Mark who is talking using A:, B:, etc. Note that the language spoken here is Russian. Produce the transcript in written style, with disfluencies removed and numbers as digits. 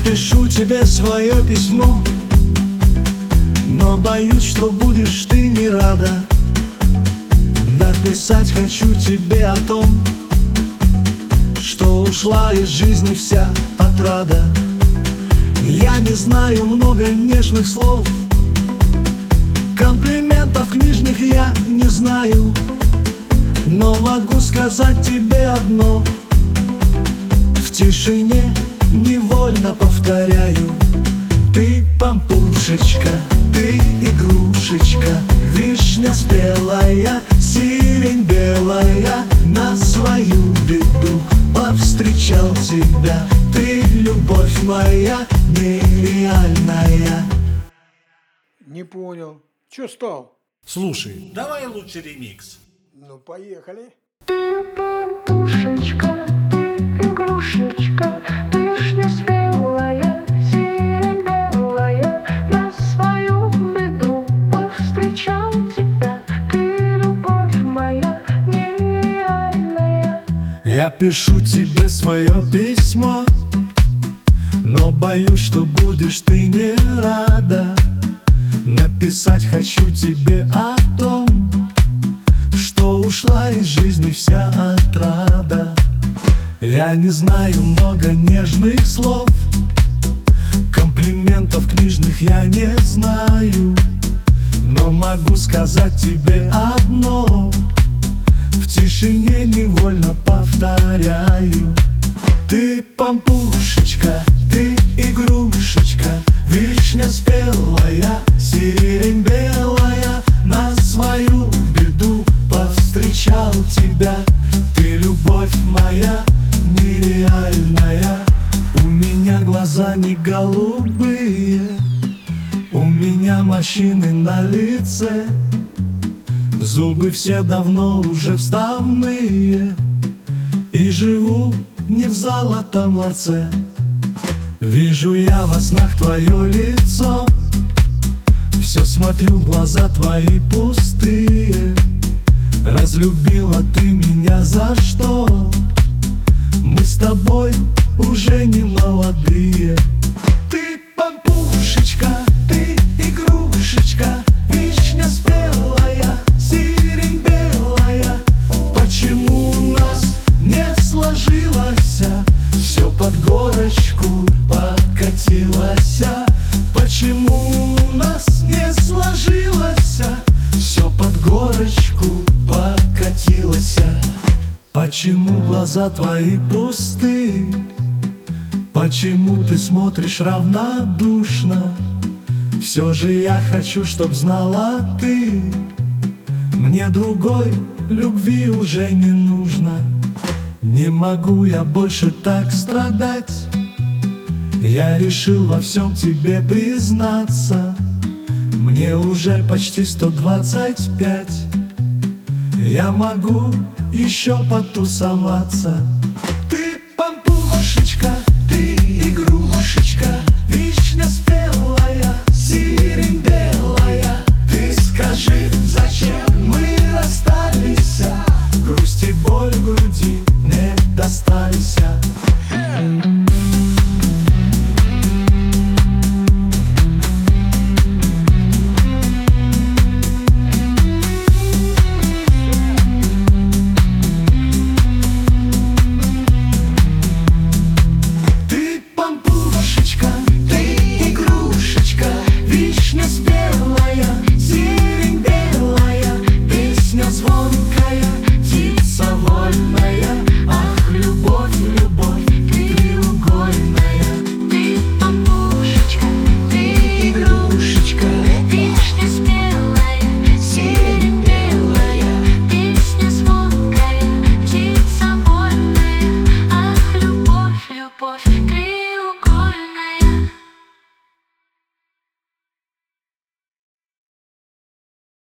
A: пишу тебе свое письмо, но боюсь, что будешь ты не рада. Написать хочу тебе о том, что ушла из жизни вся отрада. Я не знаю много нежных слов, комплиментов книжных я не знаю, но могу сказать тебе одно: в тишине невольно повторяю: ты пампушечка, ты игрушечка, вишня спелая, сирень белая. На свою беду повстречал тебя, ты любовь моя нереальная.
B: Не понял. Чё стал?
A: Слушай, давай лучше ремикс.
B: Ну, поехали.
C: Пушечка, ты игрушечка, вишня спелая, сирень белая. На свою беду повстречал тебя, ты любовь моя нереальная.
A: Я пишу тебе свое письмо, но боюсь, что будешь ты не рада. Написать хочу тебе о том, что ушла из жизни вся отрада. Я не знаю много нежных слов, комплиментов книжных я не знаю, но могу сказать тебе одно: в тишине невольно повторяю: ты пампушечка, ты игрушечка, вишня спелая, сирень белая. На свою беду повстречал тебя, ты любовь моя нереальная. У меня глаза не голубые, у меня морщины на лице, зубы все давно уже вставные, и живу не в золотом ларце. Вижу я во снах твое лицо, все смотрю в глаза твои пустые. Разлюбила ты меня за что? Мы с тобой уже не молодые. Ты пампушечка, ты игрушечка, вишня спелая, сирень белая. Почему у нас не сложилось? Все под горочку покатилось. Почему у нас не сложилось? Все под горочку покатилось. Почему глаза твои пусты? Почему ты смотришь равнодушно? Все же я хочу, чтоб знала ты, мне другой любви уже не нужно. Не могу я больше так страдать, я решил во всем тебе признаться. Мне уже почти 125, я могу еще потусоваться.